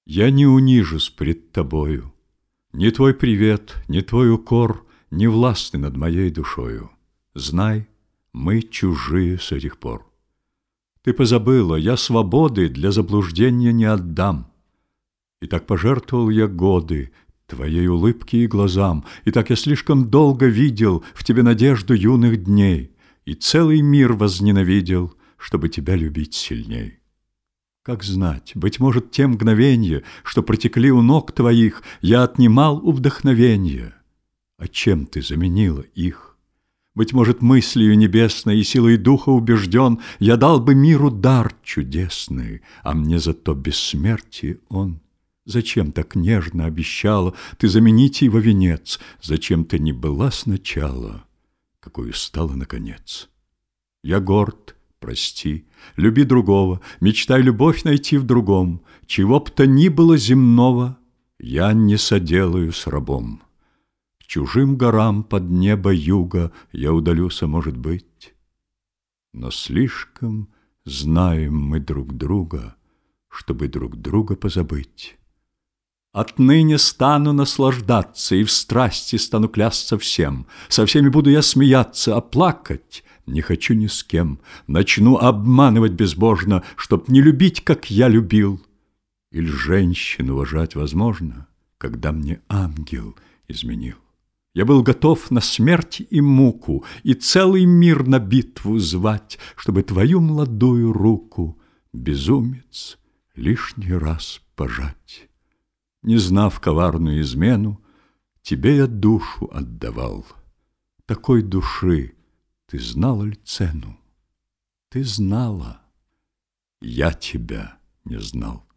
Я не унижусь пред тобою. Ни твой привет, ни твой укор не властны над моей душою. Знай, мы чужие с этих пор. Ты позабыла, я свободы для заблуждения не отдам. И так пожертвовал я годы твоей улыбке и глазам, и так я слишком долго видел в тебе надежду юных дней, и целый мир возненавидел, чтобы тебя любить сильней. Как знать, быть может, те мгновенья, что протекли у ног твоих, я отнимал у вдохновенья. А чем ты заменила их? Быть может, мыслью небесной и силой духа убежден, я дал бы миру дар чудесный, а мне зато бессмертие он. Зачем так нежно обещала ты заменить его венец? Зачем ты не была сначала, какою стала наконец? Я горд, прости, люби другого, мечтай любовь найти в другом. Чего б то ни было земного, я не соделаю с рабом. К чужим горам под небо юга я удалюся, может быть. Но слишком знаем мы друг друга, чтобы друг друга позабыть. Отныне стану наслаждаться и в страсти стану клясться всем. Со всеми буду я смеяться, а плакать не хочу ни с кем. Начну обманывать безбожно, чтоб не любить, как я любил. Или женщин уважать возможно, когда мне ангел изменил. Я был готов на смерть и муку и целый мир на битву звать, чтобы твою молодую руку, безумец, лишний раз пожать. Не знав коварную измену, тебе я душу отдавал. Такой души ты знала ли цену? Ты знала, я тебя не знал.